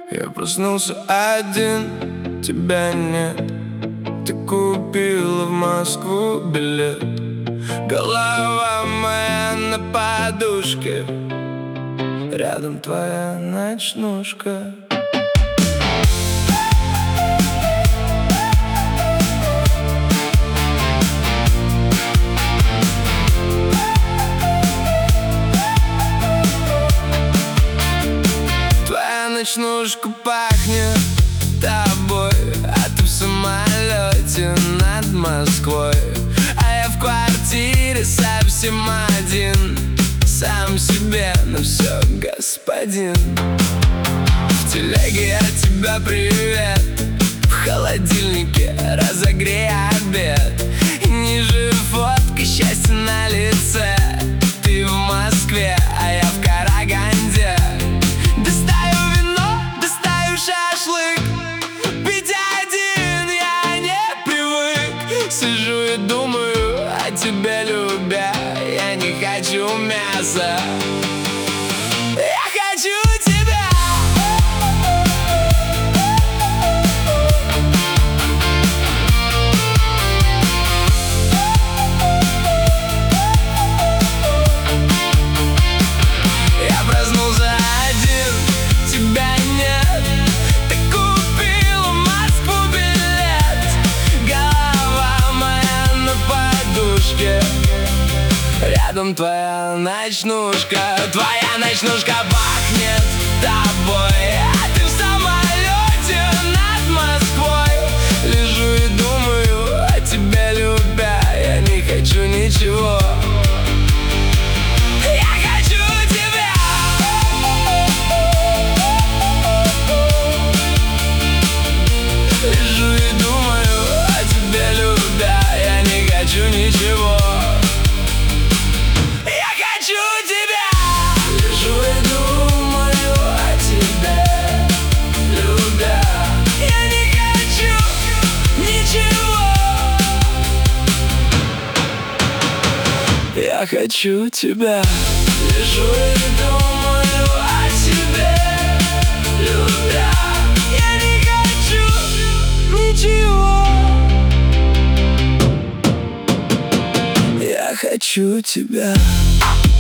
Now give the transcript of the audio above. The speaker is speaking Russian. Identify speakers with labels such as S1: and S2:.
S1: Я проснулся один, тебя нет. Ты купила в Москву билет. Голова моя на подушке, рядом твоя ночнушка. Твоя ночнушка пахнет тобой, а ты в самолете над Москвой. А я в квартире совсем один, сам себе на все господин. В телеге от тебя привет, в холодильнике разогрей обед. И ниже фотка счастья на лице. Ты в Москве, а я в Караганде. Достаю вино, достаю шашлык. Пить один я не привык. Сижу и думаю о тебе, любя. Я не хочу мяса, я хочу тебя. Я проснулся один, тебя нет. Ты купила в Москву билет. Голова моя на подушке, рядом твоя ночнушка. Твоя ночнушка пахнет тобой, а ты в самолете над Москвой. Лежу и думаю о тебе, любя. Я не хочу ничего, я хочу тебя. Лежу и думаю о тебе, любя. Я не хочу ничего, я хочу тебя. Лежу и думаю о тебе, любя. Я не хочу ничего, я хочу тебя. Лежу и думаю о тебе, любя. Я не хочу ничего, я хочу тебя.